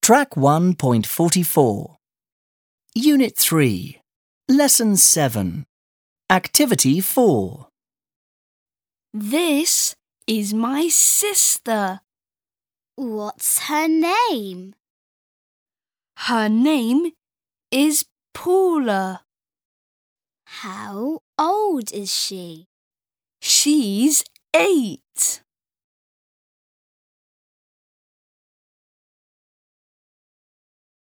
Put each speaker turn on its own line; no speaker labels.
Track 1.44 Unit 3 Lesson 7 Activity 4
This is my sister.
What's her name?
Her name is Paula.
How old is she?
She's 8.